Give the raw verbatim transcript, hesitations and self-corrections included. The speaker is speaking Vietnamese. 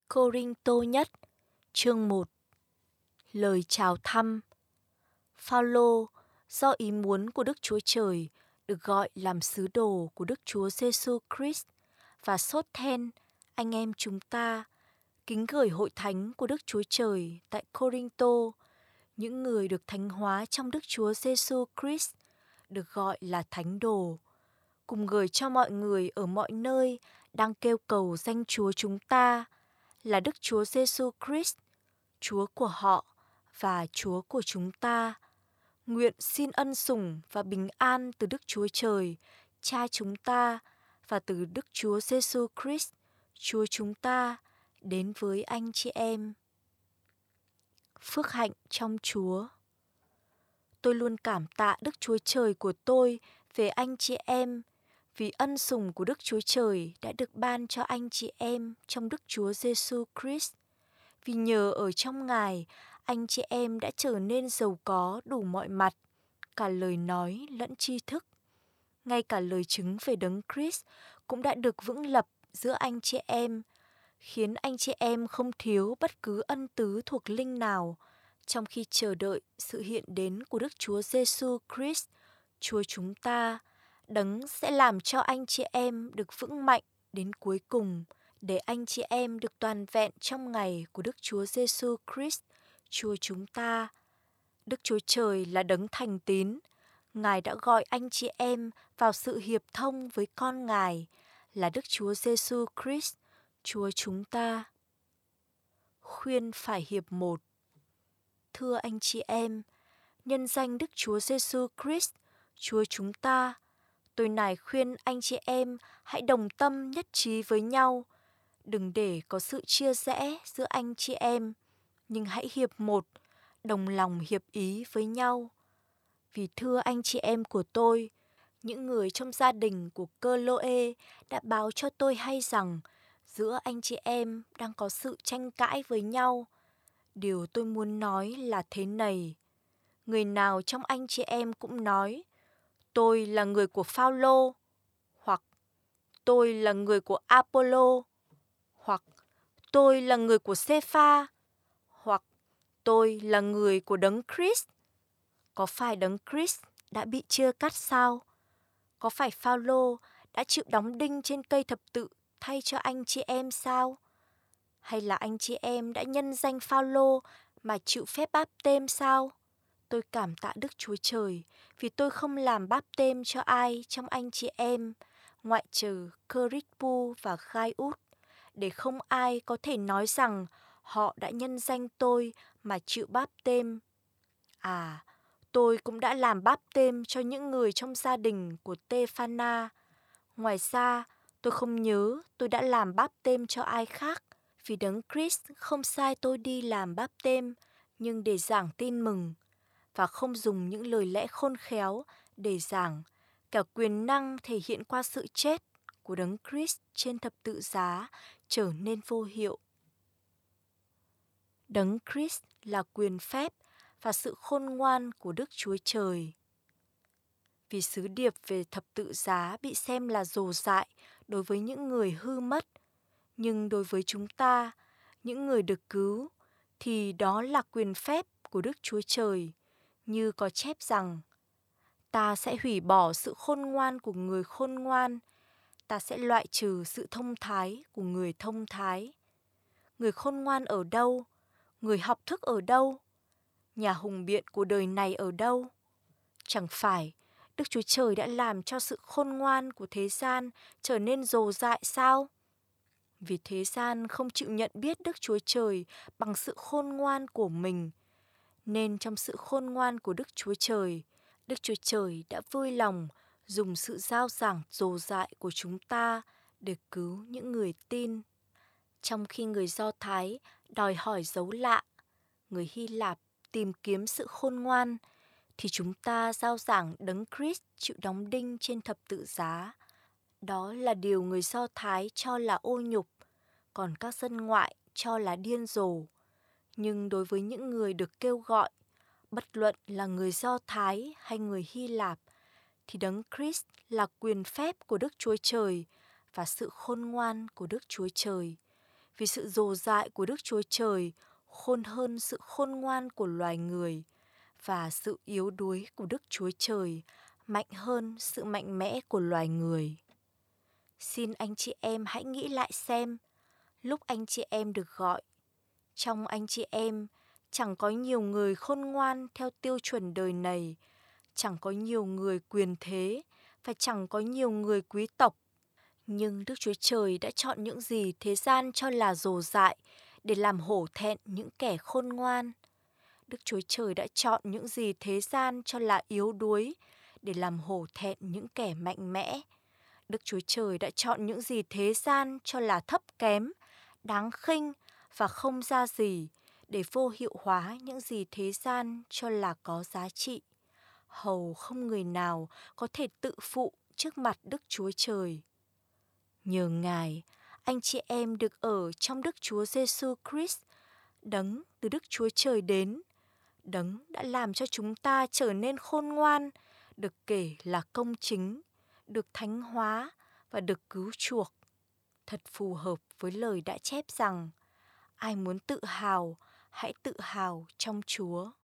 Cô-rinh-tô nhất, chương một. Lời chào thăm. Phao-lô, do ý muốn của Đức Chúa Trời, được gọi làm sứ đồ của Đức Chúa Giêsu Christ, và Sốt-then, anh em chúng ta, kính gửi hội thánh của Đức Chúa Trời tại Cô-rinh-tô, những người được thánh hóa trong Đức Chúa Giêsu Christ, được gọi là thánh đồ, cùng gửi cho mọi người ở mọi nơi đang kêu cầu danh Chúa chúng ta, là Đức Chúa Giêsu Christ, Chúa của họ và Chúa của chúng ta. Nguyện xin ân sủng và bình an từ Đức Chúa Trời, Cha chúng ta, và từ Đức Chúa Giêsu Christ, Chúa chúng ta, đến với anh chị em. Phước hạnh trong Chúa. Tôi luôn cảm tạ Đức Chúa Trời của tôi về anh chị em, vì ân sủng của Đức Chúa Trời đã được ban cho anh chị em trong Đức Chúa Giêsu Christ. Vì nhờ ở trong Ngài, anh chị em đã trở nên giàu có đủ mọi mặt, cả lời nói lẫn tri thức. Ngay cả lời chứng về Đấng Christ cũng đã được vững lập giữa anh chị em, khiến anh chị em không thiếu bất cứ ân tứ thuộc linh nào, trong khi chờ đợi sự hiện đến của Đức Chúa Giêsu Christ, Chúa chúng ta, Đấng sẽ làm cho anh chị em được vững mạnh đến cuối cùng, để anh chị em được toàn vẹn trong ngày của Đức Chúa Giêsu Christ, Chúa chúng ta. Đức Chúa Trời là Đấng thành tín. Ngài đã gọi anh chị em vào sự hiệp thông với con Ngài, là Đức Chúa Giêsu Christ, Chúa chúng ta. Khuyên phải hiệp một. Thưa anh chị em, nhân danh Đức Chúa Giêsu Christ, Chúa chúng ta, tôi nài khuyên anh chị em hãy đồng tâm nhất trí với nhau. Đừng để có sự chia rẽ giữa anh chị em, nhưng hãy hiệp một, đồng lòng hiệp ý với nhau. Vì thưa anh chị em của tôi, những người trong gia đình của Cơ-lô-ê đã báo cho tôi hay rằng giữa anh chị em đang có sự tranh cãi với nhau. Điều tôi muốn nói là thế này: người nào trong anh chị em cũng nói, tôi là người của Phao-lô, hoặc tôi là người của A-pô-lô, hoặc tôi là người của Sê-pha, hoặc tôi là người của Đấng Christ. Có phải Đấng Christ đã bị chia cắt sao? Có phải Phao-lô đã chịu đóng đinh trên cây thập tự thay cho anh chị em sao? Hay là anh chị em đã nhân danh Phao-lô mà chịu phép báp têm sao? Tôi cảm tạ Đức Chúa Trời vì tôi không làm báp têm cho ai trong anh chị em, ngoại trừ Cơ-rít-pu và Gai-út, để không ai có thể nói rằng họ đã nhân danh tôi mà chịu báp têm. À, tôi cũng đã làm báp têm cho những người trong gia đình của Tê-pha-na. Ngoài ra, tôi không nhớ tôi đã làm báp têm cho ai khác, vì Đấng Christ không sai tôi đi làm báp têm, nhưng để giảng tin mừng, và không dùng những lời lẽ khôn khéo để giảng, cả quyền năng thể hiện qua sự chết của Đấng Christ trên thập tự giá trở nên vô hiệu. Đấng Christ là quyền phép và sự khôn ngoan của Đức Chúa Trời. Vì sứ điệp về thập tự giá bị xem là rồ dại đối với những người hư mất, nhưng đối với chúng ta, những người được cứu, thì đó là quyền phép của Đức Chúa Trời, như có chép rằng: ta sẽ hủy bỏ sự khôn ngoan của người khôn ngoan, ta sẽ loại trừ sự thông thái của người thông thái. Người khôn ngoan ở đâu? Người học thức ở đâu? Nhà hùng biện của đời này ở đâu? Chẳng phải Đức Chúa Trời đã làm cho sự khôn ngoan của thế gian trở nên rồ dại sao? Vì thế gian không chịu nhận biết Đức Chúa Trời bằng sự khôn ngoan của mình, nên trong sự khôn ngoan của Đức Chúa Trời, Đức Chúa Trời đã vui lòng dùng sự rao giảng rồ dại của chúng ta để cứu những người tin. Trong khi người Do Thái đòi hỏi dấu lạ, người Hy Lạp tìm kiếm sự khôn ngoan, thì chúng ta rao giảng Đấng Christ chịu đóng đinh trên thập tự giá. Đó là điều người Do Thái cho là ô nhục, còn các dân ngoại cho là điên rồ. Nhưng đối với những người được kêu gọi, bất luận là người Do Thái hay người Hy Lạp, thì Đấng Christ là quyền phép của Đức Chúa Trời và sự khôn ngoan của Đức Chúa Trời. vì sự dồ dại của Đức Chúa Trời khôn hơn sự khôn ngoan của loài người, và sự yếu đuối của Đức Chúa Trời mạnh hơn sự mạnh mẽ của loài người. Xin anh chị em hãy nghĩ lại xem, lúc anh chị em được gọi, trong anh chị em chẳng có nhiều người khôn ngoan theo tiêu chuẩn đời này, chẳng có nhiều người quyền thế và chẳng có nhiều người quý tộc. Nhưng Đức Chúa Trời đã chọn những gì thế gian cho là dồ dại để làm hổ thẹn những kẻ khôn ngoan. Đức Chúa Trời đã chọn những gì thế gian cho là yếu đuối để làm hổ thẹn những kẻ mạnh mẽ. Đức Chúa Trời đã chọn những gì thế gian cho là thấp kém, đáng khinh và không ra gì để vô hiệu hóa những gì thế gian cho là có giá trị. Hầu không người nào có thể tự phụ trước mặt Đức Chúa Trời. Nhờ Ngài, anh chị em được ở trong Đức Chúa Giêsu Christ, Đấng từ Đức Chúa Trời đến, Đấng đã làm cho chúng ta trở nên khôn ngoan, được kể là công chính, được thánh hóa và được cứu chuộc. Thật phù hợp với lời đã chép rằng, ai muốn tự hào, hãy tự hào trong Chúa.